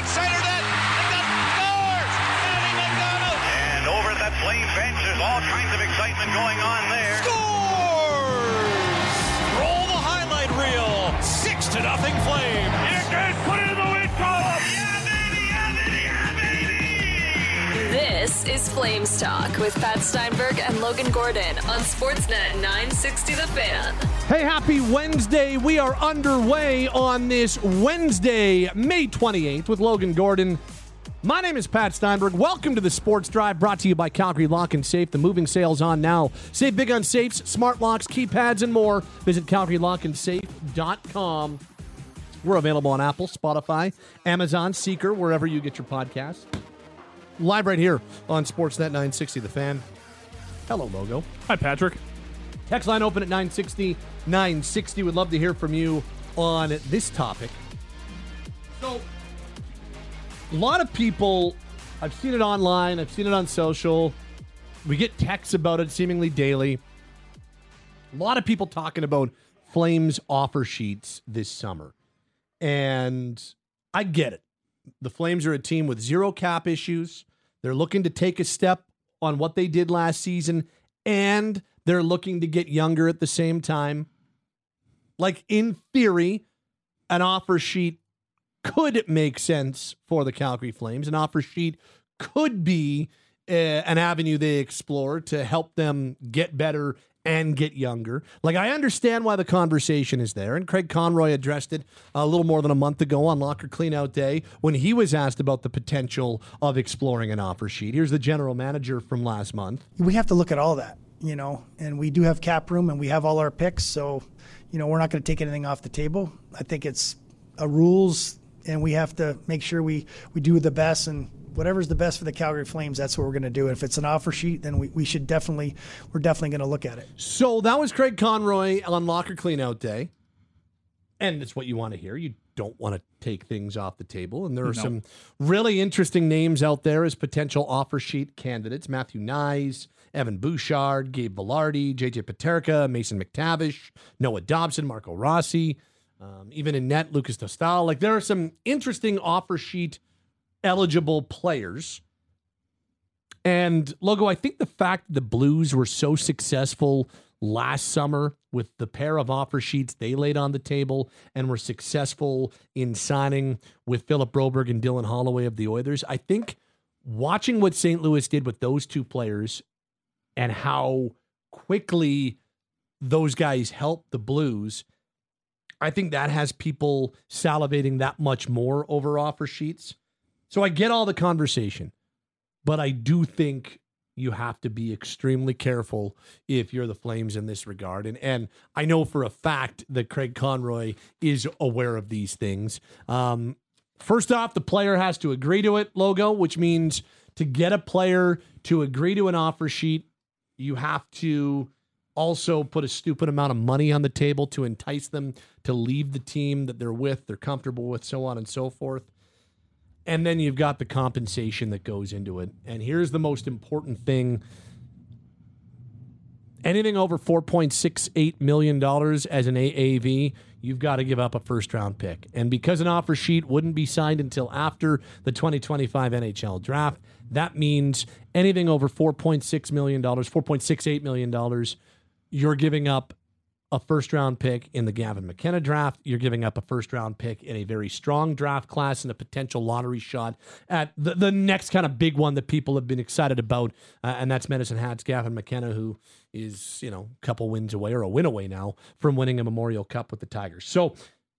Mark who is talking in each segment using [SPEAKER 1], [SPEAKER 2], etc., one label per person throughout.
[SPEAKER 1] right side of that. And scores! Matty McDonald!
[SPEAKER 2] And over at that Flame bench, there's all kinds of excitement going on there.
[SPEAKER 1] Scores! Roll the highlight reel. 6-0 Flame.
[SPEAKER 2] Here goes, put it in the win column. Yeah, baby, yeah, baby, yeah, baby.
[SPEAKER 3] This is Flames Talk with Pat Steinberg and Logan Gordon on Sportsnet 960 The Fan.
[SPEAKER 4] Hey, happy Wednesday. We are underway on this Wednesday, May 28th with Logan Gordon. My name is Pat Steinberg. Welcome to the Sports Drive, brought to you by Calgary Lock and Safe. The moving sale's on now. Save big on safes, smart locks, keypads, and more. Visit CalgaryLockandSafe.com. We're available on Apple, Spotify, Amazon, Seeker, wherever you get your podcasts. Live right here on Sportsnet 960 The Fan. Hello, Logo.
[SPEAKER 5] Hi, Patrick.
[SPEAKER 4] Text line open at 960-960. Would love to hear from you on this topic. So, a lot of people, I've seen it online, I've seen it on social. We get texts about it seemingly daily. A lot of people talking about Flames offer sheets this summer. And I get it. The Flames are a team with zero cap issues. They're looking to take a step on what they did last season, and they're looking to get younger at the same time. Like, in theory, an offer sheet could make sense for the Calgary Flames. An offer sheet could be an avenue they explore to help them get better and get younger. Like, I understand why the conversation is there, and Craig Conroy addressed it a little more than a month ago on Locker Cleanout Day when he was asked about the potential of exploring an offer sheet. Here's the general manager from last month.
[SPEAKER 6] We have to look at all that, and we do have cap room and we have all our picks, so, we're not going to take anything off the table. I think it's a rules, and we have to make sure we do the best, and whatever's the best for the Calgary Flames, that's what we're going to do. And if it's an offer sheet, then we're definitely going to look at it.
[SPEAKER 4] So that was Craig Conroy on Locker Cleanout Day. And it's what you want to hear. You don't want to take things off the table. And there are some really interesting names out there as potential offer sheet candidates. Matthew Nyes, Evan Bouchard, Gabe Velarde, JJ Paterka, Mason McTavish, Noah Dobson, Marco Rossi, even in net, Lucas Dostal. Like, there are some interesting offer sheet eligible players. And Logo, I think the fact the Blues were so successful last summer with the pair of offer sheets they laid on the table and were successful in signing with Philip Broberg and Dylan Holloway of the Oilers, I think watching what St. Louis did with those two players and how quickly those guys helped the Blues, I think that has people salivating that much more over offer sheets. So I get all the conversation, but I do think you have to be extremely careful if you're the Flames in this regard. And I know for a fact that Craig Conroy is aware of these things. First off, the player has to agree to it, Logo, which means to get a player to agree to an offer sheet, you have to also put a stupid amount of money on the table to entice them to leave the team that they're with, they're comfortable with, so on and so forth. And then you've got the compensation that goes into it. And here's the most important thing. Anything over $4.68 million as an AAV, you've got to give up a first-round pick. And because an offer sheet wouldn't be signed until after the 2025 NHL draft, that means anything over $4.6 million, $4.68 million, you're giving up a first-round pick in the Gavin McKenna draft. You're giving up a first-round pick in a very strong draft class and a potential lottery shot at the next kind of big one that people have been excited about, and that's Medicine Hat's Gavin McKenna, who is, a couple wins away or a win away now from winning a Memorial Cup with the Tigers. So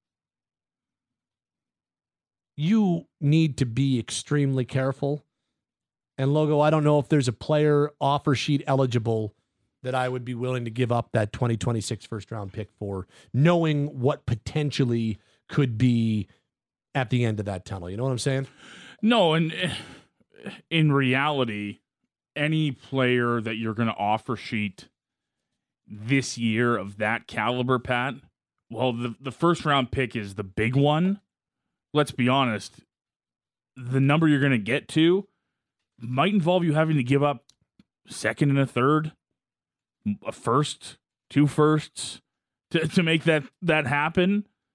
[SPEAKER 4] you need to be extremely careful. And Logo, I don't know if there's a player offer sheet eligible that I would be willing to give up that 2026 first-round pick for, knowing what potentially could be at the end of that tunnel. You know what I'm saying?
[SPEAKER 5] No, and in reality, any player that you're going to offer sheet this year of that caliber, Pat, well, the first-round pick is the big one. Let's be honest. The number you're going to get to might involve you having to give up second and a third, a first, two firsts to make that happen.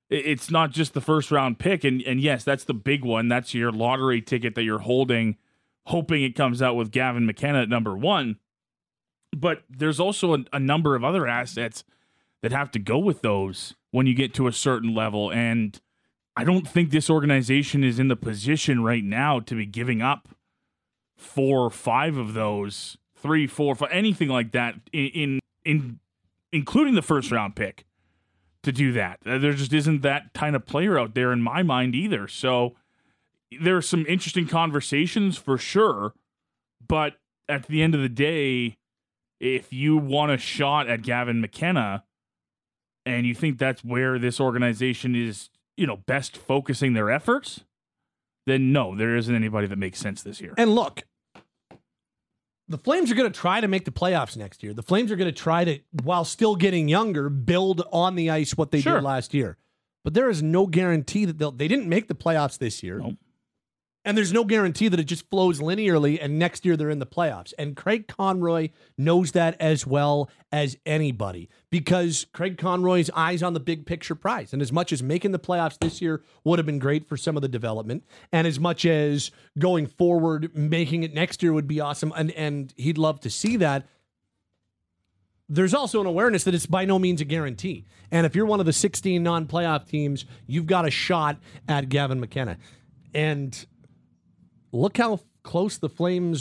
[SPEAKER 5] It's not just the first round pick. And yes, that's the big one. That's your lottery ticket that you're holding, hoping it comes out with Gavin McKenna at number 1. But there's also a number of other assets that have to go with those when you get to a certain level. And I don't think this organization is in the position right now to be giving up 4 or 5 of those, 3, 4, 5, anything like that, in including the first round pick, to do that. There just isn't that kind of player out there in my mind either. So there are some interesting conversations for sure, but at the end of the day, if you want a shot at Gavin McKenna and you think that's where this organization is, best focusing their efforts, then no, there isn't anybody that makes sense this year.
[SPEAKER 4] And look, the Flames are going to try to make the playoffs next year. The Flames are going to try to, while still getting younger, build on the ice what they did last year. But there is no guarantee that they didn't make the playoffs this year.
[SPEAKER 5] Nope.
[SPEAKER 4] And there's no guarantee that it just flows linearly and next year they're in the playoffs. And Craig Conroy knows that as well as anybody, because Craig Conroy's eyes on the big picture prize. And as much as making the playoffs this year would have been great for some of the development, and as much as going forward, making it next year would be awesome, and he'd love to see that, there's also an awareness that it's by no means a guarantee. And if you're one of the 16 non-playoff teams, you've got a shot at Gavin McKenna. And look how close the Flames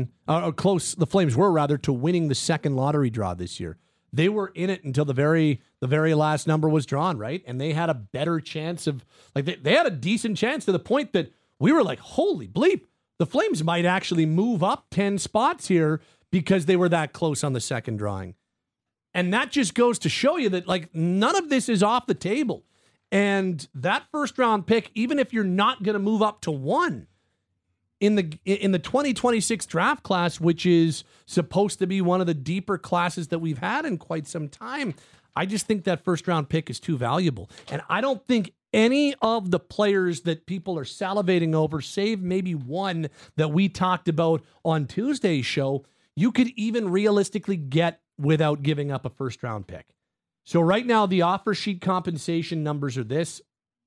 [SPEAKER 4] were to winning the second lottery draw this year. They were in it until the very last number was drawn, right? And they had a better chance of, they had a decent chance to the point that we were like, holy bleep, the Flames might actually move up 10 spots here because they were that close on the second drawing. And that just goes to show you that none of this is off the table. And that first round pick, even if you're not going to move up to 1, in the 2026 draft class, which is supposed to be one of the deeper classes that we've had in quite some time, I just think that first round pick is too valuable. And I don't think any of the players that people are salivating over, save maybe one that we talked about on Tuesday's show, you could even realistically get without giving up a first round pick. So right now, the offer sheet compensation numbers are this.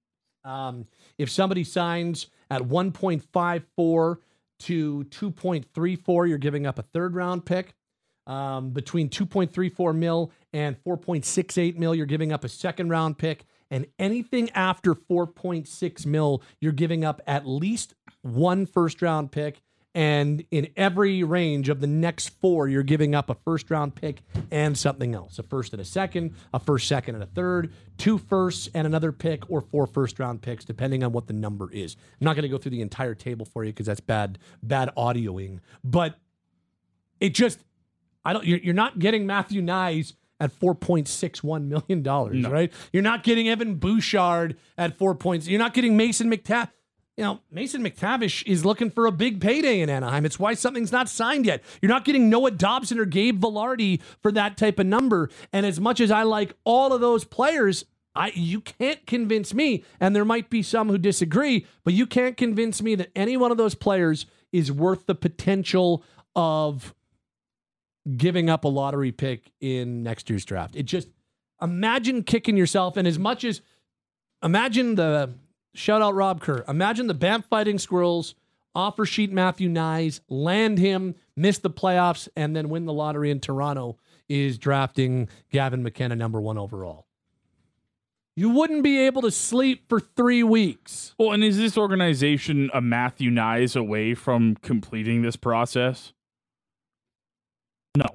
[SPEAKER 4] If somebody signs at 1.54 to 2.34, you're giving up a third round pick. Between 2.34 mil and 4.68 mil, you're giving up a second round pick. And anything after 4.6 mil, you're giving up at least one first round pick. And in every range of the next 4, you're giving up a first round pick and something else. A first and a second, a first, second, and a third, 2 firsts and another pick, or 4 first round picks, depending on what the number is. I'm not going to go through the entire table for you because that's bad audioing. But it just, you're not getting Matthew Knies at $4.61 million, right? You're not getting Evan Bouchard at 4 points. You're not getting Mason McTavish. Mason McTavish is looking for a big payday in Anaheim. It's why something's not signed yet. You're not getting Noah Dobson or Gabe Vilardi for that type of number. And as much as I like all of those players, you can't convince me, and there might be some who disagree, but you can't convince me that any one of those players is worth the potential of giving up a lottery pick in next year's draft. It just, imagine kicking yourself, and as much as, imagine the... Shout out Rob Kerr. Imagine the Banff Fighting Squirrels offer sheet Matthew Knies, land him, miss the playoffs, and then win the lottery in Toronto is drafting Gavin McKenna number 1 overall. You wouldn't be able to sleep for 3 weeks.
[SPEAKER 5] Well, and is this organization a Matthew Knies away from completing this process? No.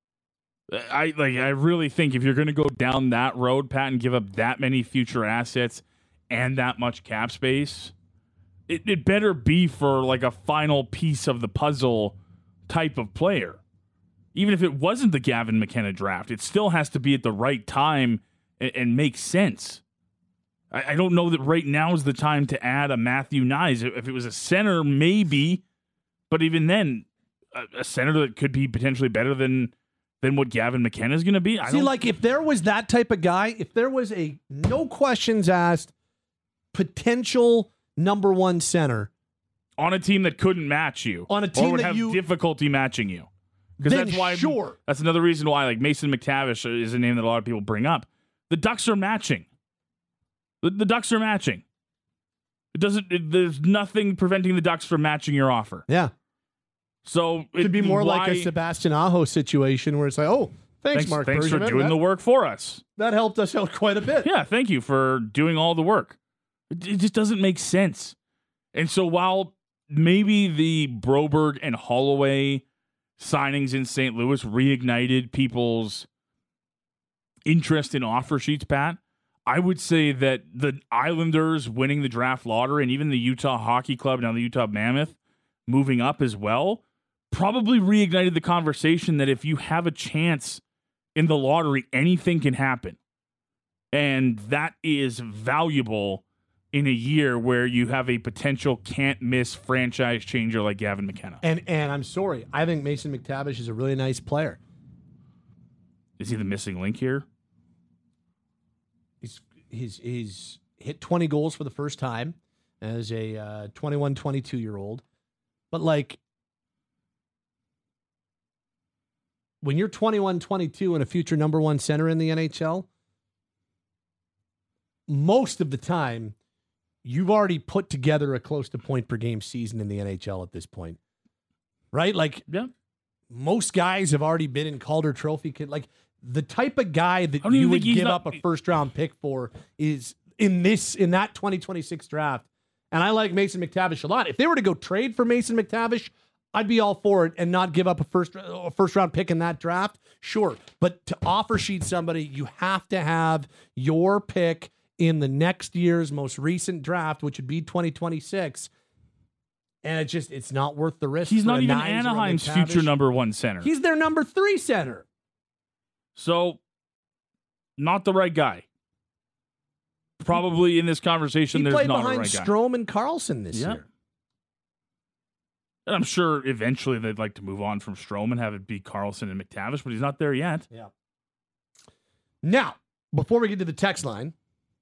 [SPEAKER 5] I really think if you're going to go down that road, Pat, and give up that many future assets and that much cap space, it better be for a final piece of the puzzle type of player. Even if it wasn't the Gavin McKenna draft, it still has to be at the right time and make sense. I don't know that right now is the time to add a Matthew Knies. If it was a center, maybe, but even then, a center that could be potentially better than what Gavin McKenna is going to be.
[SPEAKER 4] If there was that type of guy, if there was a no questions asked potential number 1 center
[SPEAKER 5] on a team that couldn't match you,
[SPEAKER 4] on a team
[SPEAKER 5] or would
[SPEAKER 4] that
[SPEAKER 5] have difficulty matching you, because that's why.
[SPEAKER 4] Sure,
[SPEAKER 5] that's another reason why Mason McTavish is a name that a lot of people bring up. The Ducks are matching. The Ducks are matching. There's nothing preventing the Ducks from matching your offer.
[SPEAKER 4] Yeah.
[SPEAKER 5] So
[SPEAKER 4] It could be more like a Sebastian Aho situation where it's like, oh, thanks Mark
[SPEAKER 5] Thanks for
[SPEAKER 4] Bergevin.
[SPEAKER 5] doing the work for us.
[SPEAKER 4] That helped us out quite a bit.
[SPEAKER 5] Yeah, thank you for doing all the work. It just doesn't make sense. And so while maybe the Broberg and Holloway signings in St. Louis reignited people's interest in offer sheets, Pat, I would say that the Islanders winning the draft lottery and even the Utah Hockey Club, now the Utah Mammoth, moving up as well, probably reignited the conversation that if you have a chance in the lottery, anything can happen. And that is valuable in a year where you have a potential can't-miss franchise changer like Gavin McKenna.
[SPEAKER 4] And I'm sorry, I think Mason McTavish is a really nice player.
[SPEAKER 5] Is he the missing link here?
[SPEAKER 4] He's hit 20 goals for the first time as a 21, 22-year-old. But, like, when you're 21, 22 and a future number one center in the NHL, most of the time, you've already put together a close to point per game season in the NHL at this point. Right? Like,
[SPEAKER 5] Yeah.
[SPEAKER 4] most guys have already been in Calder Trophy. Like, the type of guy that
[SPEAKER 5] don't
[SPEAKER 4] you
[SPEAKER 5] even
[SPEAKER 4] would
[SPEAKER 5] think he's
[SPEAKER 4] give
[SPEAKER 5] not-
[SPEAKER 4] up a first-round pick for is in that 2026 draft. And I like Mason McTavish a lot. If they were to go trade for Mason McTavish, I'd be all for it and not give up a first-round pick in that draft. Sure. But to offer sheet somebody, you have to have your pick in the next year's most recent draft, which would be 2026. And it's not worth the risk.
[SPEAKER 5] He's
[SPEAKER 4] for
[SPEAKER 5] not
[SPEAKER 4] a
[SPEAKER 5] even
[SPEAKER 4] Nyes or a
[SPEAKER 5] Anaheim's
[SPEAKER 4] McTavish.
[SPEAKER 5] future number one center.
[SPEAKER 4] He's their number 3 center.
[SPEAKER 5] So, not the right guy. Probably in this conversation,
[SPEAKER 4] He
[SPEAKER 5] there's
[SPEAKER 4] played
[SPEAKER 5] not a
[SPEAKER 4] behind
[SPEAKER 5] right guy.
[SPEAKER 4] Strome and Carlson this
[SPEAKER 5] Yeah.
[SPEAKER 4] year.
[SPEAKER 5] And I'm sure eventually they'd like to move on from Strome and have it be Carlson and McTavish, but he's not there yet.
[SPEAKER 4] Yeah. Now, before we get to the text line,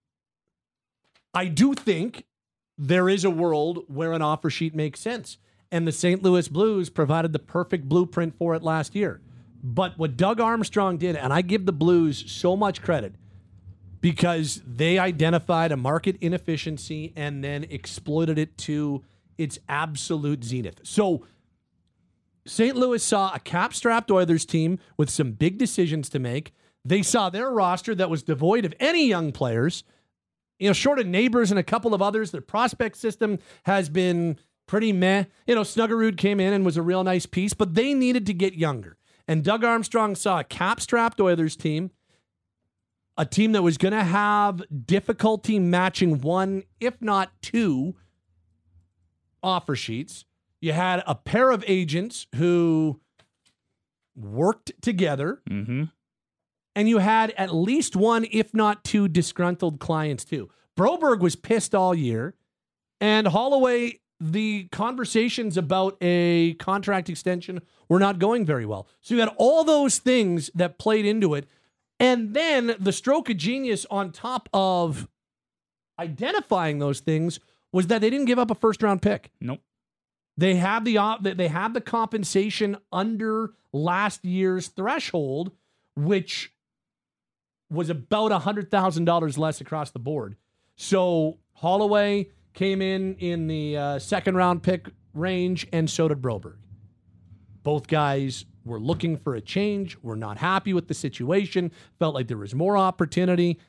[SPEAKER 4] I do think there is a world where an offer sheet makes sense. And the St. Louis Blues provided the perfect blueprint for it last year. But what Doug Armstrong did, and I give the Blues so much credit, because they identified a market inefficiency and then exploited it to its absolute zenith. So St. Louis saw a cap-strapped Oilers team with some big decisions to make. They saw their roster that was devoid of any young players. Short of Neighbors and a couple of others, their prospect system has been pretty meh. Snuggerud came in and was a real nice piece, but they needed to get younger. And Doug Armstrong saw a cap-strapped Oilers team, a team that was going to have difficulty matching one, if not two, offer sheets. You had a pair of agents who worked together, and you had at least one, if not two, disgruntled clients too. Broberg was pissed all year, and Holloway, the conversations about a contract extension were not going very well. So you had all those things that played into it. And then the stroke of genius on top of identifying those things was that they didn't give up a first-round pick.
[SPEAKER 5] Nope.
[SPEAKER 4] They had the compensation under last year's threshold, which was about $100,000 less across the board. So Holloway came in the second-round pick range, and so did Broberg. Both guys were looking for a change, were not happy with the situation, felt like there was more opportunity.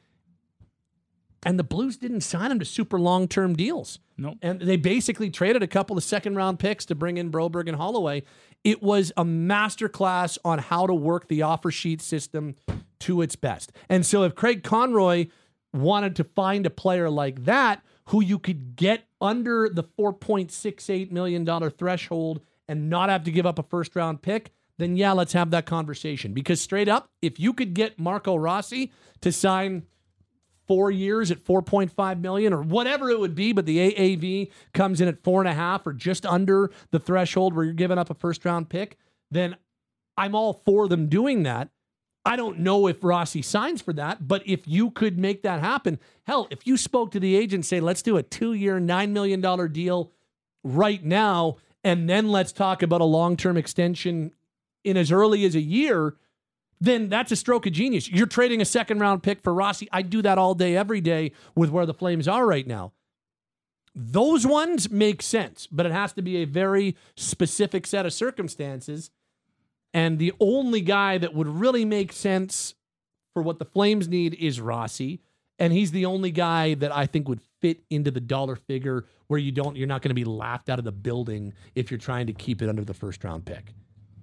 [SPEAKER 4] And the Blues didn't sign them to super long-term deals.
[SPEAKER 5] Nope.
[SPEAKER 4] And they basically traded a couple of second-round picks to bring in Broberg and Holloway. It was a masterclass on how to work the offer sheet system to its best. And so if Craig Conroy wanted to find a player like that who you could get under the $4.68 million threshold and not have to give up a first-round pick, then yeah, let's have that conversation. Because straight up, if you could get Marco Rossi to sign 4 years at $4.5 million or whatever it would be, but the AAV comes in at 4.5 or just under the threshold where you're giving up a first-round pick, then I'm all for them doing that. I don't know if Rossi signs for that, but if you could make that happen, hell, if you spoke to the agent, say, let's do a 2-year, $9 million deal right now, and then let's talk about a long-term extension in as early as a year, then that's a stroke of genius. You're trading a second-round pick for Rossi. I do that all day, every day with where the Flames are right now. Those ones make sense, but it has to be a very specific set of circumstances. And the only guy that would really make sense for what the Flames need is Rossi. And he's the only guy that I think would fit into the dollar figure where you're not going to be laughed out of the building if you're trying to keep it under the first-round pick.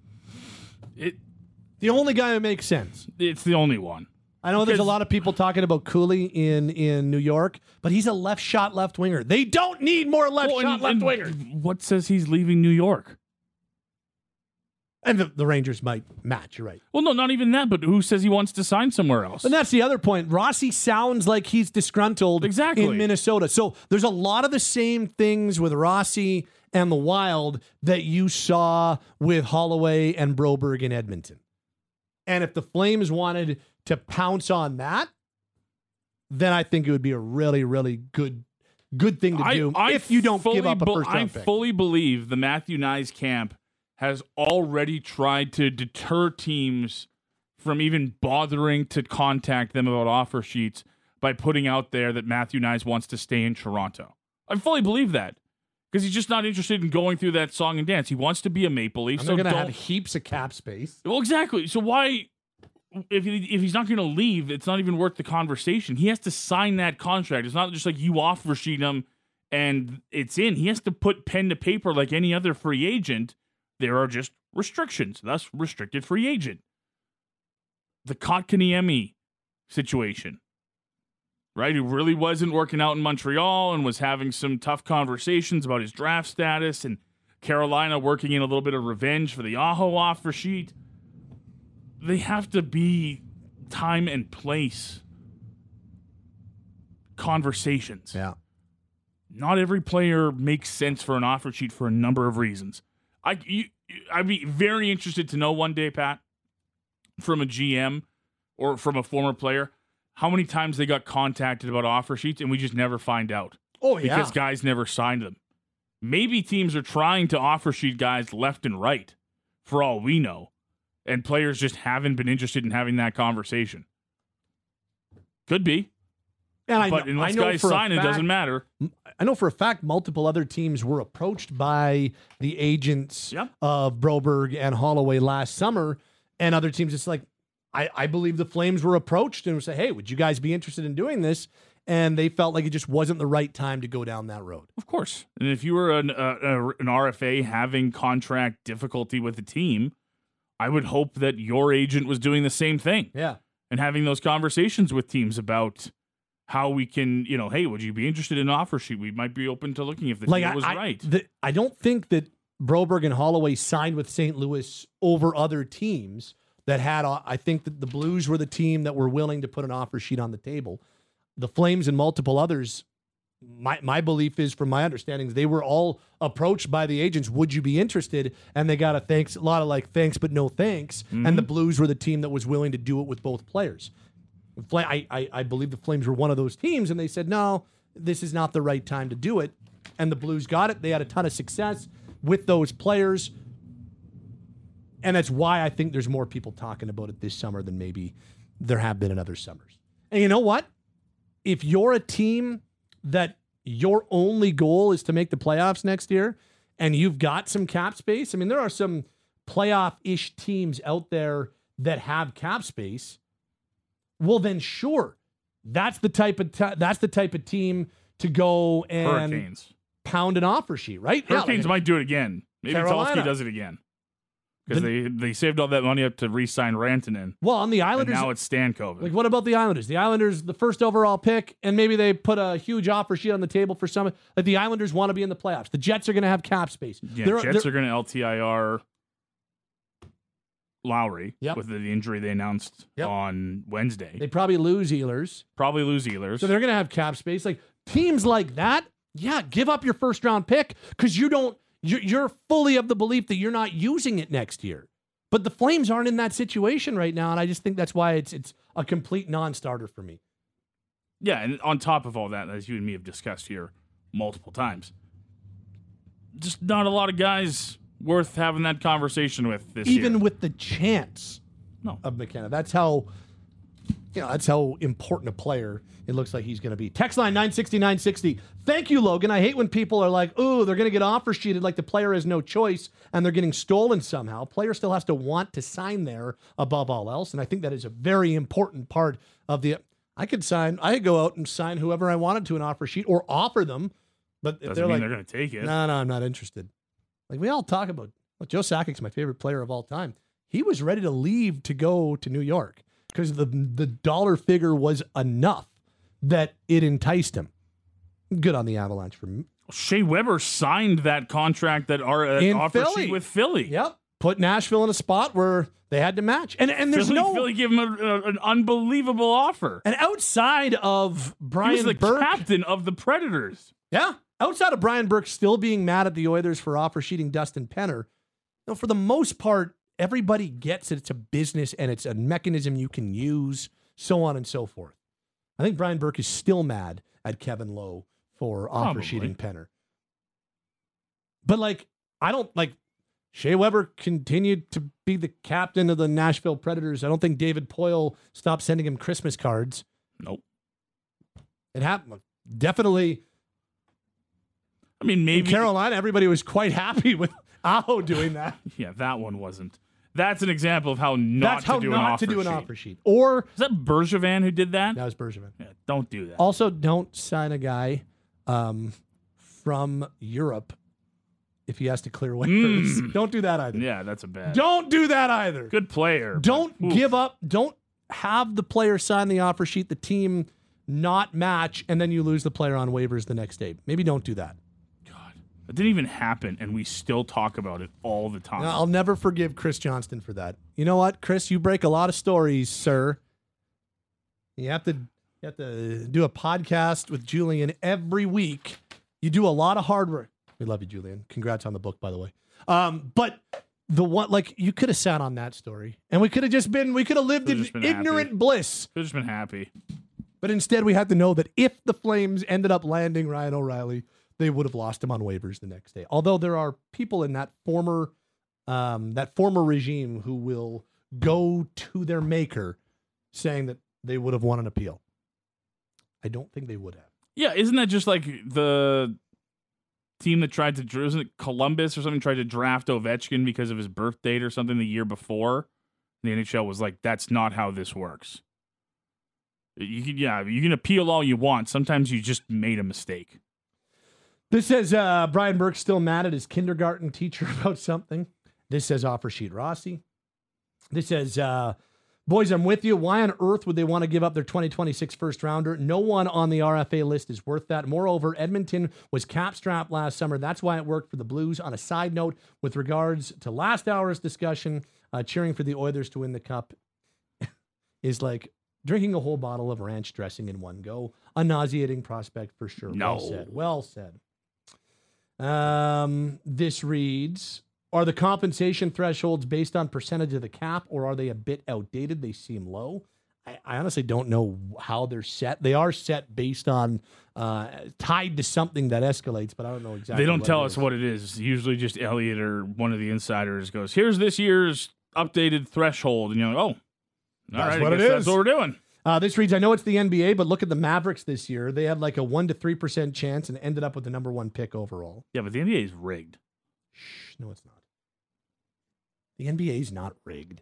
[SPEAKER 4] The only guy who makes sense.
[SPEAKER 5] It's the only one.
[SPEAKER 4] I know there's a lot of people talking about Cooley in New York, but he's a left-shot left winger. They don't need more left-shot left wingers.
[SPEAKER 5] What says he's leaving New York?
[SPEAKER 4] And the Rangers might match, you're right.
[SPEAKER 5] Well, no, not even that, but who says he wants to sign somewhere else?
[SPEAKER 4] And that's the other point. Rossi sounds like he's disgruntled in Minnesota. So there's a lot of the same things with Rossi and the Wild that you saw with Holloway and Broberg in Edmonton. And if the Flames wanted to pounce on that, then I think it would be a really, really good thing to do if you don't give up a first-round pick.
[SPEAKER 5] I fully believe the Matthew Knies camp has already tried to deter teams from even bothering to contact them about offer sheets by putting out there that Matthew Knies wants to stay in Toronto. I fully believe that because he's just not interested in going through that song and dance. He wants to be a Maple Leaf.
[SPEAKER 4] So they're going to have heaps of cap space.
[SPEAKER 5] Well, exactly. So why, if he's not going to leave, it's not even worth the conversation. He has to sign that contract. It's not just like you offer sheet him and it's in. He has to put pen to paper like any other free agent. There are just restrictions, thus restricted free agent. The Kotkaniemi situation, right? Who really wasn't working out in Montreal and was having some tough conversations about his draft status, and Carolina working in a little bit of revenge for the Aho offer sheet. They have to be time and place conversations.
[SPEAKER 4] Yeah.
[SPEAKER 5] Not every player makes sense for an offer sheet for a number of reasons. I'd be very interested to know one day, Pat, from a GM or from a former player, how many times they got contacted about offer sheets and we just never find out.
[SPEAKER 4] Oh, yeah.
[SPEAKER 5] Because guys never signed them. Maybe teams are trying to offer sheet guys left and right, for all we know, and players just haven't been interested in having that conversation. Could be. But unless guys sign, it doesn't matter.
[SPEAKER 4] I know for a fact multiple other teams were approached by the agents of Broberg and Holloway last summer, and other teams just like, I believe the Flames were approached and would say, hey, would you guys be interested in doing this? And they felt like it just wasn't the right time to go down that road.
[SPEAKER 5] Of course. And if you were an RFA having contract difficulty with the team, I would hope that your agent was doing the same thing.
[SPEAKER 4] Yeah.
[SPEAKER 5] And having those conversations with teams about how we can, hey, would you be interested in an offer sheet? We might be open to looking if the deal was right.
[SPEAKER 4] I don't think that Broberg and Holloway signed with St. Louis over other teams that had, I think that the Blues were the team that were willing to put an offer sheet on the table. The Flames and multiple others, my belief is, from my understandings, they were all approached by the agents, would you be interested? And they got a lot of thanks, but no thanks. Mm-hmm. And the Blues were the team that was willing to do it with both players. I believe the Flames were one of those teams, and they said, no, this is not the right time to do it. And the Blues got it. They had a ton of success with those players. And that's why I think there's more people talking about it this summer than maybe there have been in other summers. And you know what? If you're a team that your only goal is to make the playoffs next year and you've got some cap space, I mean, there are some playoff-ish teams out there that have cap space. Well, then sure, that's the type of team to go and
[SPEAKER 5] Hurricanes.
[SPEAKER 4] Pound an offer sheet, right?
[SPEAKER 5] Hurricanes might do it again. Maybe
[SPEAKER 4] Carolina.
[SPEAKER 5] Tulsky does it again because they saved all that money up to re-sign Rantanen.
[SPEAKER 4] Well, on the Islanders,
[SPEAKER 5] and now it's Stankoven.
[SPEAKER 4] Like, what about the Islanders? The Islanders, the first overall pick, and maybe they put a huge offer sheet on the table for some. Like, the Islanders want to be in the playoffs. The Jets are going to have cap space.
[SPEAKER 5] Yeah, Jets are going to LTIR Lowry with the injury they announced on Wednesday.
[SPEAKER 4] They probably lose Ehlers.
[SPEAKER 5] So
[SPEAKER 4] they're going to have cap space. Like, teams like that, give up your first round pick because you're fully of the belief that you're not using it next year. But the Flames aren't in that situation right now, and I just think that's why it's a complete non-starter for me.
[SPEAKER 5] Yeah, and on top of all that, as you and me have discussed here multiple times, just not a lot of guys worth having that conversation with this year.
[SPEAKER 4] Even with the chance of McKenna. That's how important a player it looks like he's going to be. Text line 960-960. Thank you, Logan. I hate when people are like, "Ooh, they're going to get offer sheeted like the player has no choice and they're getting stolen somehow." Player still has to want to sign there above all else, and I think that is a very important part of the. I could go out and sign whoever I wanted to an offer sheet or offer them, but if
[SPEAKER 5] Doesn't mean they're going to take it.
[SPEAKER 4] No, I'm not interested. Like we all talk about, Joe Sakic's my favorite player of all time. He was ready to leave to go to New York because the dollar figure was enough that it enticed him. Good on the Avalanche for me.
[SPEAKER 5] Shea Weber signed that contract that offer sheet with Philly.
[SPEAKER 4] Yep. Put Nashville in a spot where they had to match. And there's
[SPEAKER 5] Philly gave him an unbelievable offer.
[SPEAKER 4] And outside of Brian Burke.
[SPEAKER 5] He was the captain of the Predators.
[SPEAKER 4] Yeah. Outside of Brian Burke still being mad at the Oilers for offer sheeting Dustin Penner, for the most part, everybody gets it. It's a business and it's a mechanism you can use, so on and so forth. I think Brian Burke is still mad at Kevin Lowe for offer sheeting Penner. But Shea Weber continued to be the captain of the Nashville Predators. I don't think David Poile stopped sending him Christmas cards.
[SPEAKER 5] Nope.
[SPEAKER 4] It happened. Definitely.
[SPEAKER 5] I mean, maybe
[SPEAKER 4] in Carolina, everybody was quite happy with Aho doing that.
[SPEAKER 5] Yeah, that one wasn't. That's an example of how not to do an offer sheet.
[SPEAKER 4] Or
[SPEAKER 5] is that Bergevin who did that?
[SPEAKER 4] That was Bergevin.
[SPEAKER 5] Yeah, don't do that.
[SPEAKER 4] Also, don't sign a guy from Europe if he has to clear waivers. Don't do that either.
[SPEAKER 5] Yeah, that's a bad.
[SPEAKER 4] Don't do that either.
[SPEAKER 5] Good player.
[SPEAKER 4] Don't give up. Don't have the player sign the offer sheet, the team not match, and then you lose the player on waivers the next day. Maybe don't do that.
[SPEAKER 5] It didn't even happen, and we still talk about it all the time.
[SPEAKER 4] I'll never forgive Chris Johnston for that. You know what, Chris? You break a lot of stories, sir. You have to do a podcast with Julian every week. You do a lot of hard work. We love you, Julian. Congrats on the book, by the way. But the one, you could have sat on that story, and we could have lived in ignorant bliss.
[SPEAKER 5] Could have just been happy.
[SPEAKER 4] But instead, we had to know that if the Flames ended up landing Ryan O'Reilly, they would have lost him on waivers the next day. Although there are people in that former regime who will go to their maker saying that they would have won an appeal. I don't think they would have.
[SPEAKER 5] Yeah, isn't that just like the team that tried to, isn't it Columbus or something, tried to draft Ovechkin because of his birth date or something the year before? And the NHL was like, that's not how this works. You can appeal all you want. Sometimes you just made a mistake.
[SPEAKER 4] This says Brian Burke's still mad at his kindergarten teacher about something. This says offer sheet Rossi. This says, boys, I'm with you. Why on earth would they want to give up their 2026 first rounder? No one on the RFA list is worth that. Moreover, Edmonton was cap-strapped last summer. That's why it worked for the Blues. On a side note, with regards to last hour's discussion, cheering for the Oilers to win the cup is like drinking a whole bottle of ranch dressing in one go. A nauseating prospect for sure.
[SPEAKER 5] No.
[SPEAKER 4] Well said. This reads, are the compensation thresholds based on percentage of the cap, or are they a bit outdated? They seem low. I honestly don't know how they're set. They are set based on tied to something that escalates, but I don't know exactly.
[SPEAKER 5] They don't tell us what it is. It's usually just Elliot or one of the insiders goes, here's this year's updated threshold. And you're like, oh,
[SPEAKER 4] that's what it is.
[SPEAKER 5] That's what we're doing.
[SPEAKER 4] This reads, I know it's the NBA, but look at the Mavericks this year. They had like a 1 to 3% chance and ended up with the number 1 pick overall.
[SPEAKER 5] Yeah, but the NBA is rigged.
[SPEAKER 4] Shh, no, it's not. The NBA is not rigged.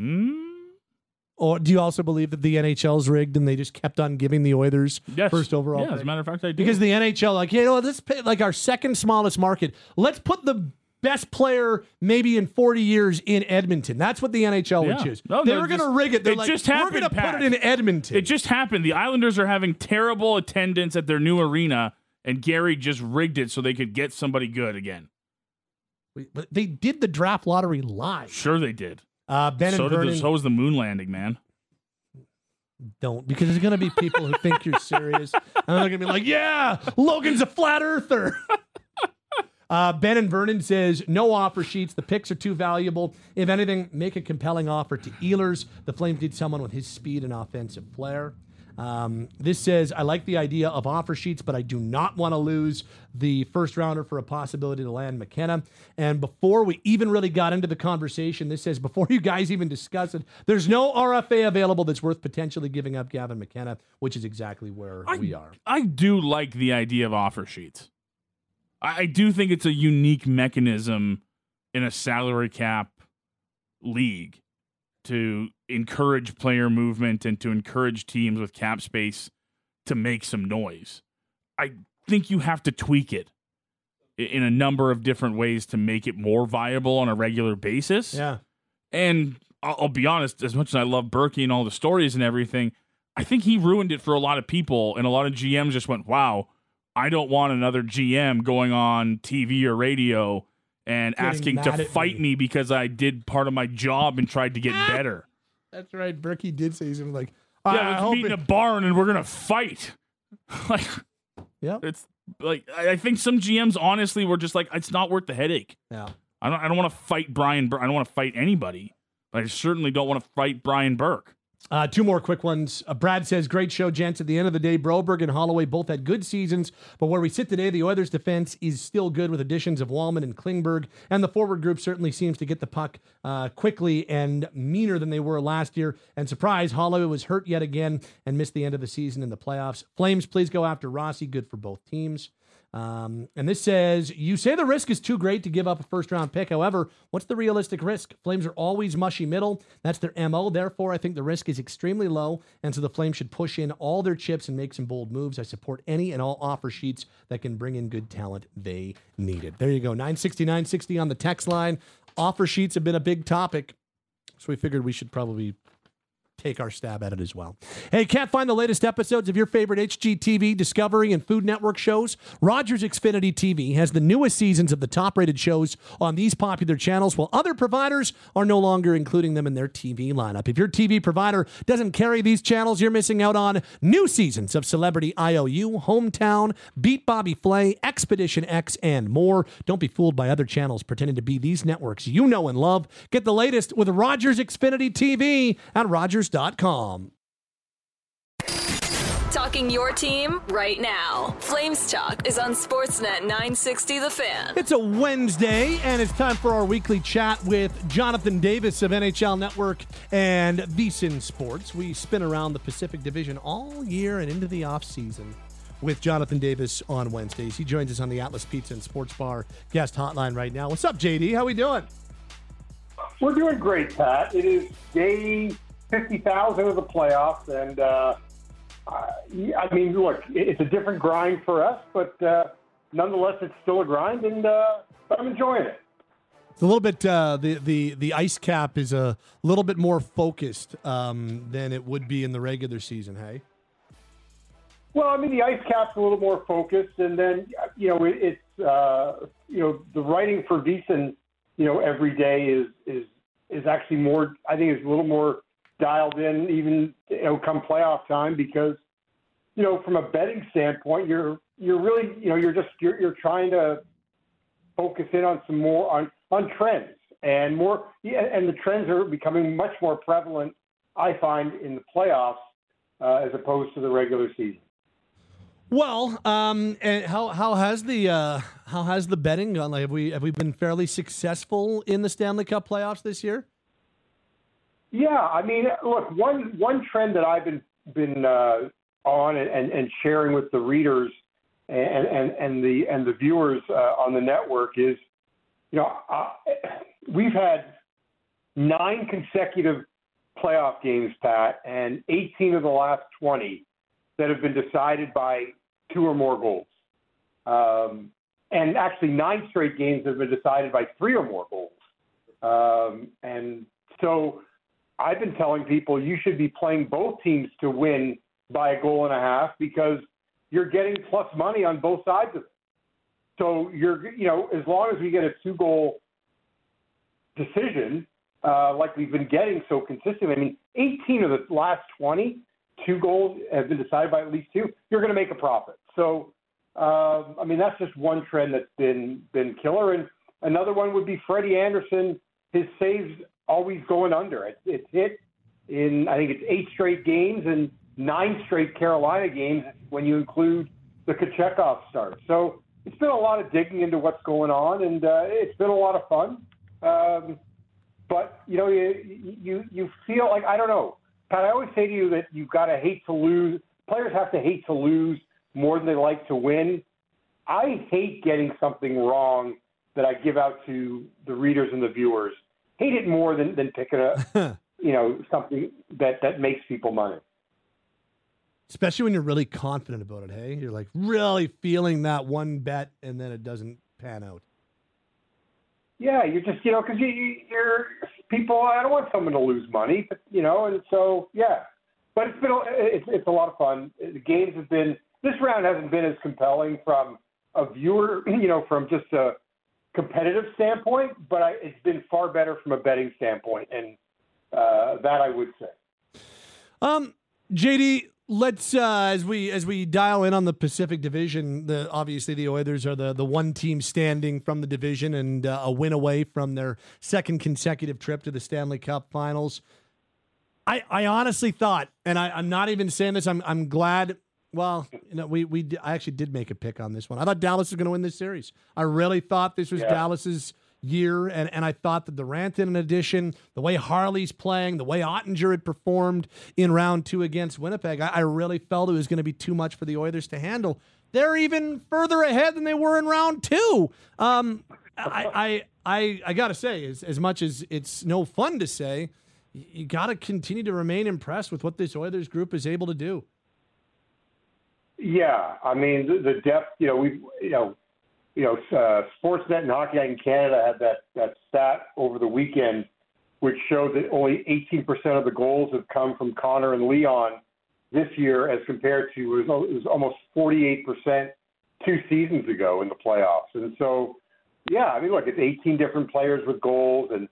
[SPEAKER 4] Or do you also believe that the NHL is rigged and they just kept on giving the Oilers first overall?
[SPEAKER 5] Yeah, as a matter of fact, I do.
[SPEAKER 4] Because the NHL, let's pay like our second smallest market. Let's put the best player maybe in 40 years in Edmonton. That's what the NHL would choose. No, they were going to rig it. They're like, we're going to put it in Edmonton.
[SPEAKER 5] It just happened. The Islanders are having terrible attendance at their new arena, and Gary just rigged it so they could get somebody good again.
[SPEAKER 4] But they did the draft lottery live.
[SPEAKER 5] Sure they did.
[SPEAKER 4] Ben and Vernon,
[SPEAKER 5] so was the moon landing, man.
[SPEAKER 4] Don't, because there's going to be people who think you're serious. And they're going to be like, yeah, Logan's a flat earther. Ben and Vernon says, no offer sheets. The picks are too valuable. If anything, make a compelling offer to Ehlers. The Flames need someone with his speed and offensive flair. This says, I like the idea of offer sheets, but I do not want to lose the first rounder for a possibility to land McKenna. And before we even really got into the conversation, this says, before you guys even discuss it, there's no RFA available that's worth potentially giving up Gavin McKenna, which is exactly where we are.
[SPEAKER 5] I do like the idea of offer sheets. I do think it's a unique mechanism in a salary cap league to encourage player movement and to encourage teams with cap space to make some noise. I think you have to tweak it in a number of different ways to make it more viable on a regular basis.
[SPEAKER 4] Yeah.
[SPEAKER 5] And I'll be honest, as much as I love Berkey and all the stories and everything, I think he ruined it for a lot of people, and a lot of GMs just went, wow, I don't want another GM going on TV or radio and asking to fight me because I did part of my job and tried to get better.
[SPEAKER 4] That's right. Berkey did say something like,
[SPEAKER 5] let's meet in a barn and we're going to fight. Like,
[SPEAKER 4] yeah,
[SPEAKER 5] it's like, I think some GMs honestly were just like, it's not worth the headache.
[SPEAKER 4] Yeah.
[SPEAKER 5] I don't want to fight Brian Burke. I don't want to fight anybody, but I certainly don't want to fight Brian Burke.
[SPEAKER 4] Two more quick ones. Brad says, great show, gents. At the end of the day, Broberg and Holloway both had good seasons, but where we sit today, the Oilers' defense is still good with additions of Wallman and Klingberg, and the forward group certainly seems to get the puck quickly and meaner than they were last year. And surprise, Holloway was hurt yet again and missed the end of the season in the playoffs. Flames, please go after Rossi. Good for both teams. And this says, you say the risk is too great to give up a first-round pick. However, what's the realistic risk? Flames are always mushy middle. That's their MO. Therefore, I think the risk is extremely low, and so the Flames should push in all their chips and make some bold moves. I support any and all offer sheets that can bring in good talent they needed. There you go, 960 on the text line. Offer sheets have been a big topic, so we figured we should probably take our stab at it as well. Hey, can't find the latest episodes of your favorite HGTV, Discovery, and Food Network shows? Rogers Xfinity TV has the newest seasons of the top-rated shows on these popular channels, while other providers are no longer including them in their TV lineup. If your TV provider doesn't carry these channels, you're missing out on new seasons of Celebrity IOU, Hometown, Beat Bobby Flay, Expedition X, and more. Don't be fooled by other channels pretending to be these networks you know and love. Get the latest with Rogers Xfinity TV at Rogers.com.
[SPEAKER 3] Talking your team right now. Flames Talk is on Sportsnet 960 The Fan.
[SPEAKER 4] It's a Wednesday, and it's time for our weekly chat with Jonathan Davis of NHL Network and VSiN Sports. We spin around the Pacific Division all year and into the off-season with Jonathan Davis on Wednesdays. He joins us on the Atlas Pizza and Sports Bar guest hotline right now. What's up, JD? How we doing?
[SPEAKER 7] We're doing great, Pat. It is day 50,000 of the playoffs, and I mean, look, it's a different grind for us, but nonetheless, it's still a grind, and I'm enjoying it.
[SPEAKER 4] It's a little bit the ice cap is a little bit more focused than it would be in the regular season. Hey.
[SPEAKER 7] Well, I mean, the ice cap's a little more focused, and then it's the writing for VSiN, every day is actually more. I think it's a little more dialed in, even come playoff time, because from a betting standpoint, you're really you're trying to focus in on some more on trends and more, and the trends are becoming much more prevalent, I find, in the playoffs as opposed to the regular season.
[SPEAKER 4] Well, and how has the betting gone? Like, have we been fairly successful in the Stanley Cup playoffs this year?
[SPEAKER 7] Yeah, I mean, look, one trend that I've been on and sharing with the readers and the viewers on the network is, we've had 9 consecutive playoff games, Pat, and 18 of the last 20 that have been decided by 2 or more goals. And actually 9 straight games have been decided by 3 or more goals. And so I've been telling people you should be playing both teams to win by 1.5 goals because you're getting plus money on both sides of it. So as long as we get a 2-goal decision, like we've been getting so consistently, I mean, 18 of the last 20, 2 goals have been decided by at least 2, you're going to make a profit. So, I mean, that's just one trend that's been killer. And another one would be Freddie Anderson, his saves always going under. It's hit in, I think it's 8 straight games, and 9 straight Carolina games when you include the Kochetkov start. So it's been a lot of digging into what's going on, and it's been a lot of fun. But, you feel like, I don't know, Pat, I always say to you that you've got to hate to lose. Players have to hate to lose more than they like to win. I hate getting something wrong that I give out to the readers and the viewers. Hate it more than picking something that makes people money.
[SPEAKER 4] Especially when you're really confident about it, hey? You're like really feeling that one bet and then it doesn't pan out.
[SPEAKER 7] Yeah, you're just, because you're people, I don't want someone to lose money, but, and so, yeah. But it's a lot of fun. The games have been, this round hasn't been as compelling from a viewer, from just a competitive standpoint, but it's been far better from a betting standpoint, and that I would say.
[SPEAKER 4] JD, let's as we dial in on the Pacific Division, obviously the Oilers are the one team standing from the division and a win away from their second consecutive trip to the Stanley Cup Finals. I honestly thought, and I'm not even saying this, I'm glad. Well, I actually did make a pick on this one. I thought Dallas was going to win this series. I really thought this was Dallas's year, and I thought that the Rantanen addition, the way Harley's playing, the way Ottinger had performed in round 2 against Winnipeg, I really felt it was going to be too much for the Oilers to handle. They're even further ahead than they were in round 2. I got to say, as much as it's no fun to say, you got to continue to remain impressed with what this Oilers group is able to do.
[SPEAKER 7] Yeah, I mean the depth. Sportsnet and Hockey Night in Canada had that stat over the weekend, which showed that only 18% of the goals have come from Connor and Leon this year, as compared to it was almost 48% 2 seasons ago in the playoffs. And so, yeah, I mean, look, it's 18 different players with goals, and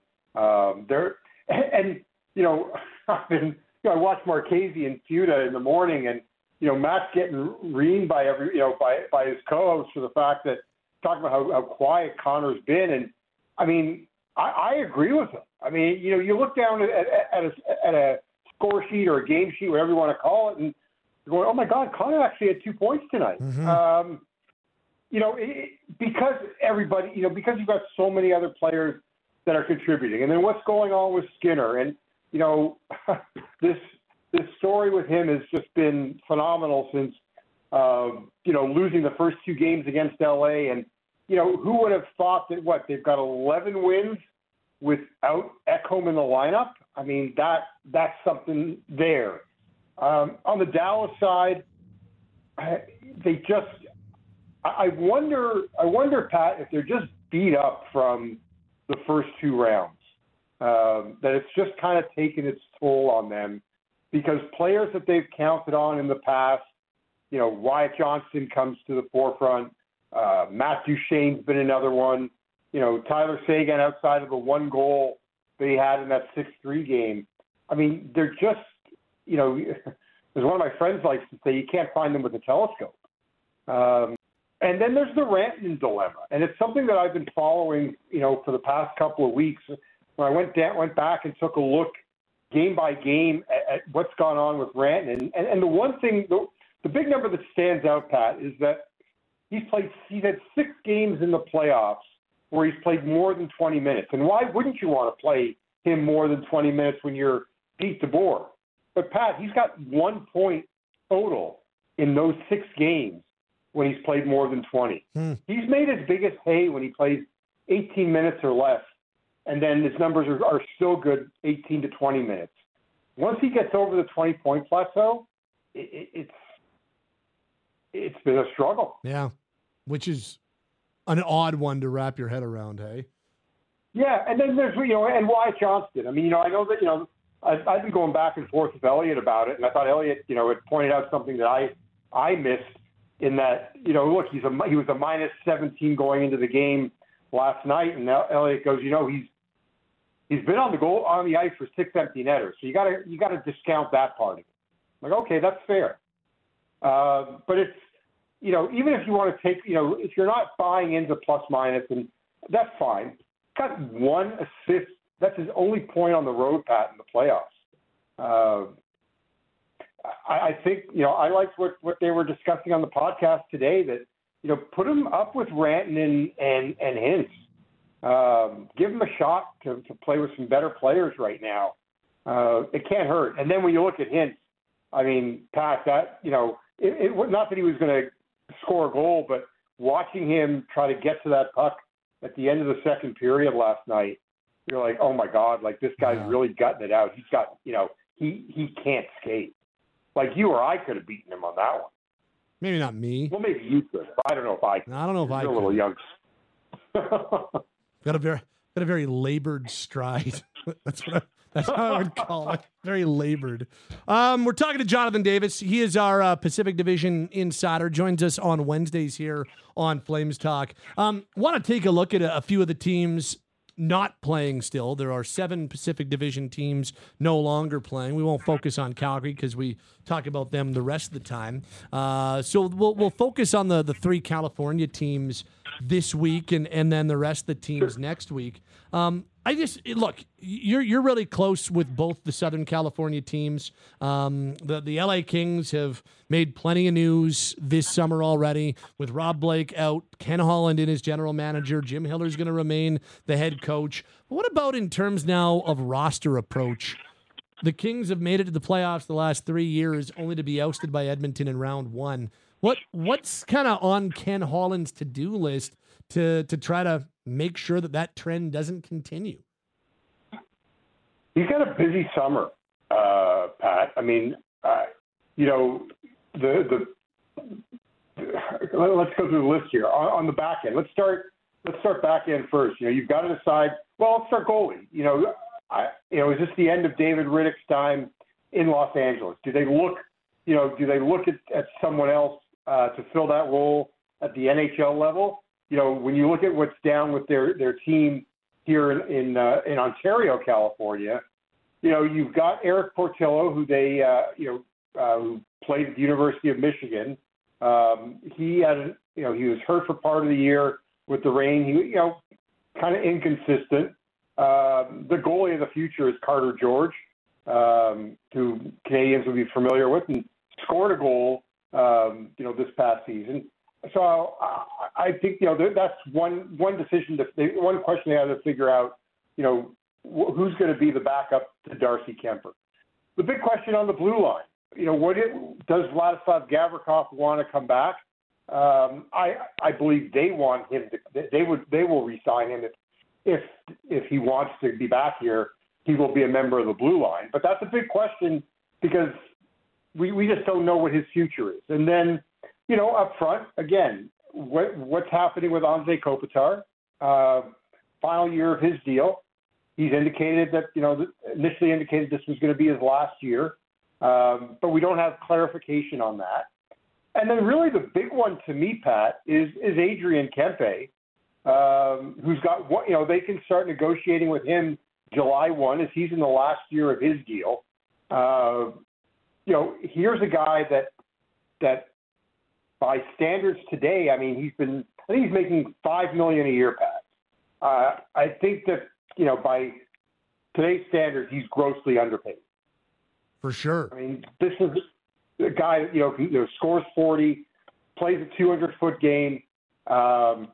[SPEAKER 7] I watched Marchese and Fuda in the morning, and Matt's getting reamed by by his co-host for the fact that talking about how quiet Connor's been, and I mean, I agree with him. I mean, you look down at a score sheet or a game sheet, whatever you want to call it, and you're going, oh my God, Connor actually had 2 points tonight. Mm-hmm. Because everybody, because you've got so many other players that are contributing, and then what's going on with Skinner, and this story with him has just been phenomenal since, losing the first 2 games against LA. And, who would have thought that they've got 11 wins without Ekholm in the lineup? I mean, that's something there. On the Dallas side, I wonder, Pat, if they're just beat up from the first 2 rounds, that it's just kind of taken its toll on them. Because players that they've counted on in the past, Wyatt Johnston comes to the forefront. Matt Duchene's been another one. Tyler Seguin, outside of the 1 goal that he had in that 6-3 game. I mean, they're just, as one of my friends likes to say, you can't find them with a telescope. And then there's the Rantanen dilemma. And it's something that I've been following, for the past couple of weeks. When I went back and took a look game by game at what's gone on with Rantanen. And the one thing, the big number that stands out, Pat, is that he's had 6 games in the playoffs where he's played more than 20 minutes. And why wouldn't you want to play him more than 20 minutes when you're Pete DeBoer? But, Pat, he's got 1 point total in those 6 games when he's played more than 20. He's made his biggest hay when he plays 18 minutes or less. And then his numbers are still good, 18 to 20 minutes. Once he gets over the 20-point plateau, it's been a struggle.
[SPEAKER 4] Yeah, which is an odd one to wrap your head around, hey?
[SPEAKER 7] Yeah, and then there's, and Wyatt Johnston. I mean, I know that, I've been going back and forth with Elliot about it, and I thought Elliot, had pointed out something that I missed in that, look, he was a minus 17 going into the game last night, and Elliot goes, he's been on the ice for 6 empty netters, so you got to discount that part of it. I'm like, okay, that's fair, but it's even if you want to take if you're not buying into plus minus, and that's fine. Got 1 assist. That's his only point on the road, Pat, in the playoffs. I think, I liked what they were discussing on the podcast today, that, put him up with Rantanen and Hintz. Give him a shot to play with some better players right now. It can't hurt. And then when you look at Hintz, I mean, Pat, that, not that he was going to score a goal, but watching him try to get to that puck at the end of the second period last night, you're like, oh my God, like this guy's really gutting it out. He's got, he can't skate. Like you or I could have beaten him on that one.
[SPEAKER 4] Maybe not me.
[SPEAKER 7] Well, maybe you could. But I don't know if I could.
[SPEAKER 4] I don't know if I could.
[SPEAKER 7] You're a little young.
[SPEAKER 4] Got a very labored stride. That's how I would call it. Very labored. We're talking to Jonathan Davis. He is our Pacific Division insider. Joins us on Wednesdays here on Flames Talk. Want to take a look at a few of the teams not playing still. There are 7 Pacific Division teams no longer playing. We won't focus on Calgary because we talk about them the rest of the time. So we'll focus on the 3 California teams this week and then the rest of the teams next week. Look, you're really close with both the Southern California teams. The LA Kings have made plenty of news this summer already with Rob Blake out, Ken Holland in as general manager. Jim Hiller's going to remain the head coach. But what about in terms now of roster approach? The Kings have made it to the playoffs the last 3 years, only to be ousted by Edmonton in round 1. What's kind of on Ken Holland's to-do list to try to make sure that trend doesn't continue?
[SPEAKER 7] He's got a busy summer, Pat. I mean, let's go through the list here on the back end. Let's start back end first. You've got to decide. Well, let's start goalie. Is this the end of David Riddick's time in Los Angeles? Do they look at someone else to fill that role at the NHL level? When you look at what's down with their team here in Ontario, California, you've got Eric Portillo, who they who played at the University of Michigan. He was hurt for part of the year with the rain. He kind of inconsistent. The goalie of the future is Carter George, who Canadians will be familiar with, and scored a goal this past season. So I think that's one decision. One question they have to figure out. Who's going to be the backup to Darcy Kemper? The big question on the blue line. Does Vladislav Gavrikov want to come back? I believe they want him. They will re-sign him if he wants to be back here. He will be a member of the blue line. But that's a big question because we just don't know what his future is. And then, up front, again, what's happening with Anze Kopitar? Final year of his deal. He's indicated that, initially indicated this was going to be his last year. But we don't have clarification on that. And then really the big one to me, Pat, is Adrian Kempe, who's got what, they can start negotiating with him July 1 as he's in the last year of his deal. Here's a guy that by standards today, I mean, I think he's making $5 million a year, Pat. I think that, by today's standards, he's grossly underpaid.
[SPEAKER 4] For sure.
[SPEAKER 7] I mean, this is a guy, who scores 40, plays a 200-foot game. I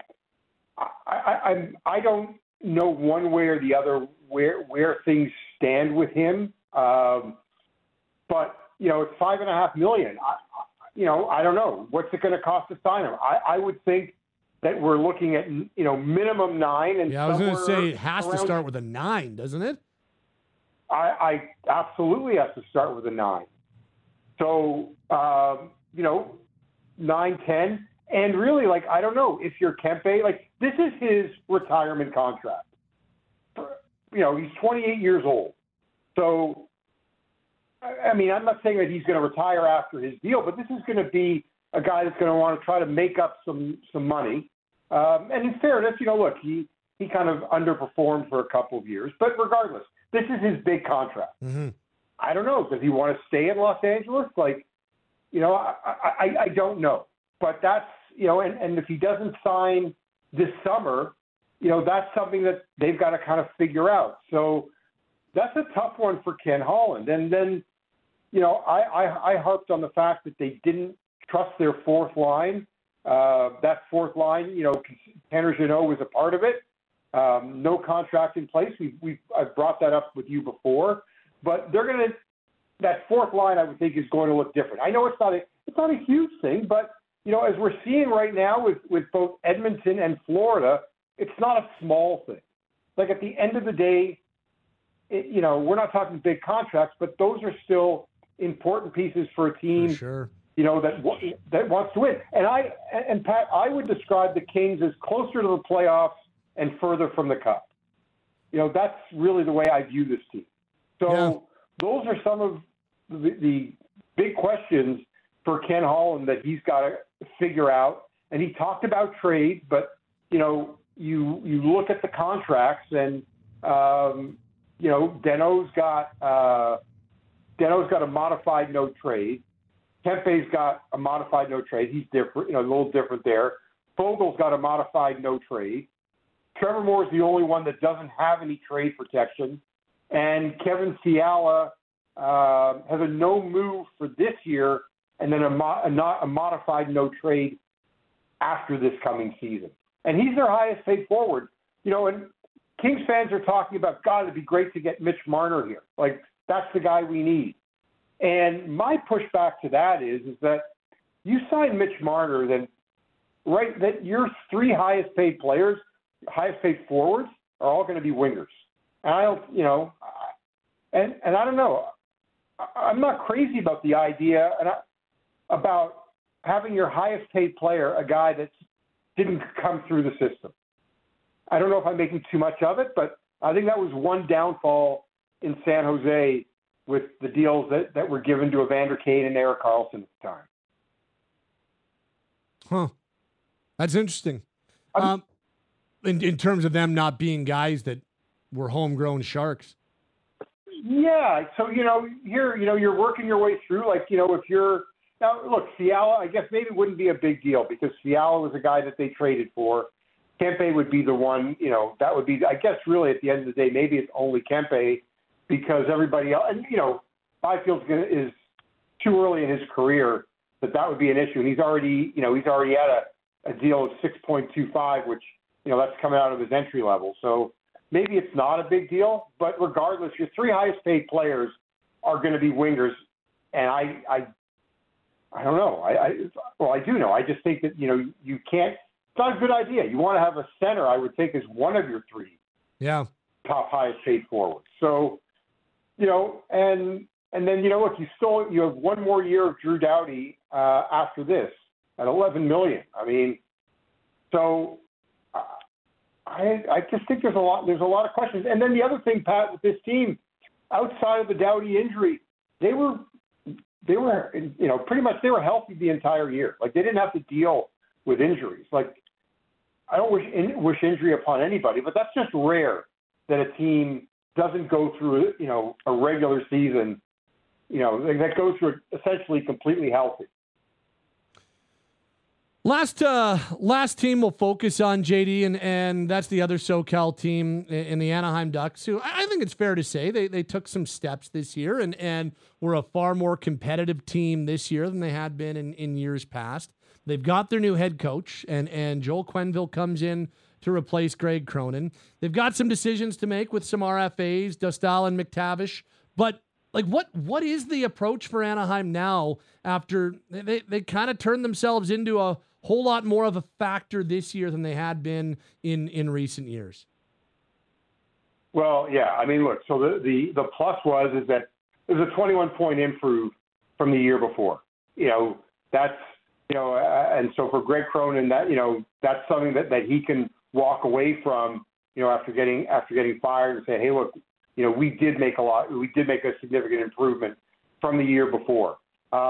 [SPEAKER 7] don't know one way or the other where things stand with him. But, it's $5.5 million. I don't know. What's it going to cost to sign him? I would think that we're looking at, minimum $9. And
[SPEAKER 4] I was going to say it has to start with a 9, doesn't it?
[SPEAKER 7] I absolutely have to start with a 9. So, 9, 10. And really, I don't know if you're Kempe, this is his retirement contract. He's 28 years old. So, I mean, I'm not saying that he's going to retire after his deal, but this is going to be a guy that's going to want to try to make up some money. And in fairness, look, he kind of underperformed for a couple of years. But regardless, this is his big contract. Mm-hmm. I don't know. Does he want to stay in Los Angeles? I don't know. But that's, and if he doesn't sign this summer, that's something that they've got to kind of figure out. So that's a tough one for Ken Holland. And then, I harped on the fact that they didn't trust their fourth line. That fourth line, Tanner Jeannot was a part of it. No contract in place. I've brought that up with you before, but that fourth line, I would think, is going to look different. I know it's not a huge thing, but as we're seeing right now with both Edmonton and Florida, it's not a small thing. Like at the end of the day, we're not talking big contracts, but those are still important pieces for a team.
[SPEAKER 4] For sure.
[SPEAKER 7] That wants to win. And Pat, I would describe the Kings as closer to the playoffs and further from the cup. That's really the way I view this team. So those are some of the big questions for Ken Holland that he's got to figure out. And he talked about trades, but you look at the contracts and Deno's got a modified no trade. Kempe's got a modified no trade. He's different, a little different there. Fogel's got a modified no trade. Trevor Moore's the only one that doesn't have any trade protection. And Kevin Fiala has a no move for this year and then a modified no trade after this coming season. And he's their highest paid forward. And Kings fans are talking about, God, it'd be great to get Mitch Marner here. Like, that's the guy we need. And my pushback to that is that you sign Mitch Marner, then that your three highest paid players, highest paid forwards, are all going to be wingers. And I don't, and I don't know. I'm not crazy about the idea about having your highest paid player, a guy that didn't come through the system. I don't know if I'm making too much of it, but I think that was one downfall in San Jose with the deals that were given to Evander Kane and Erik Karlsson at the time.
[SPEAKER 4] Huh. That's interesting. In terms of them not being guys that were homegrown Sharks.
[SPEAKER 7] Yeah. So, here, you're working your way through, if you're – now, look, Fiala, I guess maybe wouldn't be a big deal because Fiala was a guy that they traded for. Kempe would be the one, that would be – I guess really at the end of the day, maybe it's only Kempe because everybody else – and, Byfield is too early in his career that would be an issue. And he's already had a deal of 6.25, which, that's coming out of his entry level. So maybe it's not a big deal, but regardless, your three highest paid players are going to be wingers. And I don't know. I do know. I just think that, you can't, it's not a good idea. You want to have a center, I would think, as one of your three top highest paid forwards. So, and then, look, you have one more year of Drew Doughty after this at $11 million. I mean, so I just think there's a lot of questions. And then the other thing, Pat, with this team, outside of the Doughty injury, they were pretty much they were healthy the entire year. Like, they didn't have to deal with injuries. Like, I don't wish injury upon anybody, but that's just rare that a team doesn't go through, a regular season, that goes through essentially completely healthy.
[SPEAKER 4] Last team we'll focus on, JD, and that's the other SoCal team in the Anaheim Ducks, who I think it's fair to say they took some steps this year and were a far more competitive team this year than they had been in years past. They've got their new head coach, and Joel Quenneville comes in to replace Greg Cronin. They've got some decisions to make with some RFAs, Dostal and McTavish, but what is the approach for Anaheim now after they kind of turned themselves into a whole lot more of a factor this year than they had been in recent years?
[SPEAKER 7] Well, yeah. I mean, look, so the plus is that it was a 21-point improve from the year before. That's, and so for Greg Cronin, that's something that he can walk away from, after getting fired and say, hey, look, we did make a significant improvement from the year before.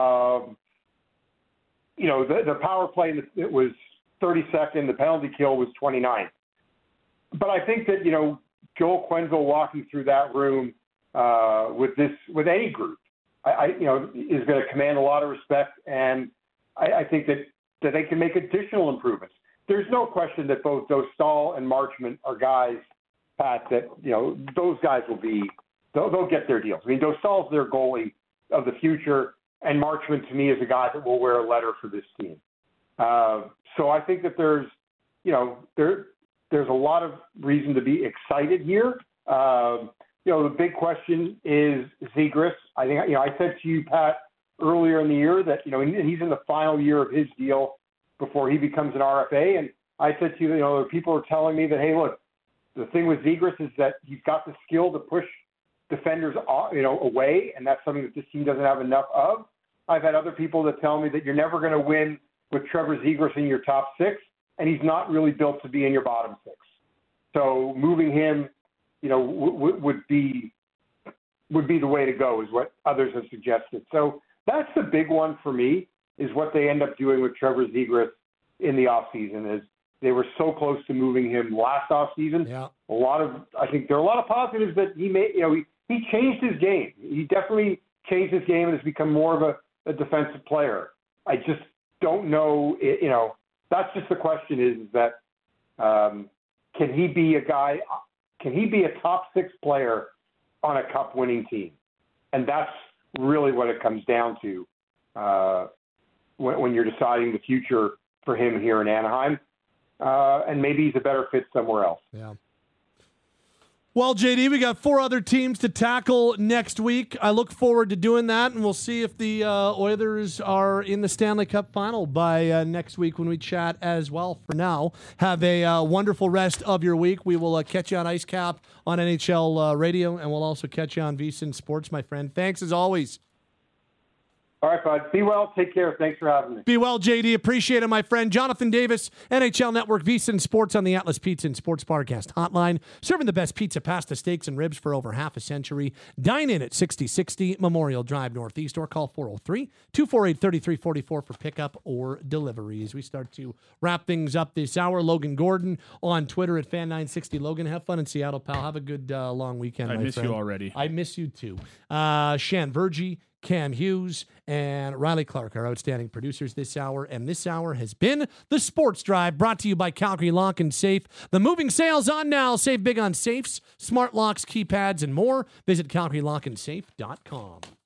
[SPEAKER 7] The power play, it was 32nd. The penalty kill was 29th. But I think that, Joel Quenneville walking through that room with any group, is going to command a lot of respect. And I think that they can make additional improvements. There's no question that both Dostal and Marchment are guys, Pat, that, those guys they'll get their deals. I mean, Dostal's their goalie of the future. And Marchment, to me, is a guy that will wear a letter for this team. So I think that there's a lot of reason to be excited here. The big question is Zegras. I think, I said to you, Pat, earlier in the year that, he's in the final year of his deal before he becomes an RFA. And I said to you, people are telling me that, hey, look, the thing with Zegras is that he's got the skill to push defenders, away, and that's something that this team doesn't have enough of. I've had other people that tell me that you're never going to win with Trevor Zegras in your top six, and he's not really built to be in your bottom six. So moving him, would be the way to go, is what others have suggested. So that's the big one for me, is what they end up doing with Trevor Zegras in the offseason. Is they were so close to moving him last offseason.
[SPEAKER 4] Yeah.
[SPEAKER 7] I think there are a lot of positives that he made. He changed his game. He definitely changed his game and has become more of a defensive player. I just don't know. That's just the question: is that can he be a guy? Can he be a top six player on a cup-winning team? And that's really what it comes down to when you're deciding the future for him here in Anaheim. And maybe he's a better fit somewhere else.
[SPEAKER 4] Yeah. Well, JD, we got 4 other teams to tackle next week. I look forward to doing that, and we'll see if the Oilers are in the Stanley Cup final by next week when we chat as well. For now, have a wonderful rest of your week. We will catch you on Ice Cap on NHL Radio, and we'll also catch you on VSiN Sports, my friend. Thanks as always.
[SPEAKER 7] All right, bud. Be well. Take care. Thanks for having me.
[SPEAKER 4] Be well, JD. Appreciate it, my friend. Jonathan Davis, NHL Network, VSiN Sports on the Atlas Pizza and Sports Barcast Hotline. Serving the best pizza, pasta, steaks, and ribs for over half a century. Dine in at 6060 Memorial Drive Northeast, or call 403-248-3344 for pickup or deliveries. We start to wrap things up this hour. Logan Gordon on Twitter at Fan960. Logan, have fun in Seattle, pal. Have a good long weekend, my friend.
[SPEAKER 5] I miss you already.
[SPEAKER 4] I miss you too. Shan Vergy, Cam Hughes, and Riley Clark, our outstanding producers this hour. And this hour has been The Sports Drive, brought to you by Calgary Lock and Safe. The moving sale's on now. Save big on safes, smart locks, keypads, and more. Visit CalgaryLockandSafe.com.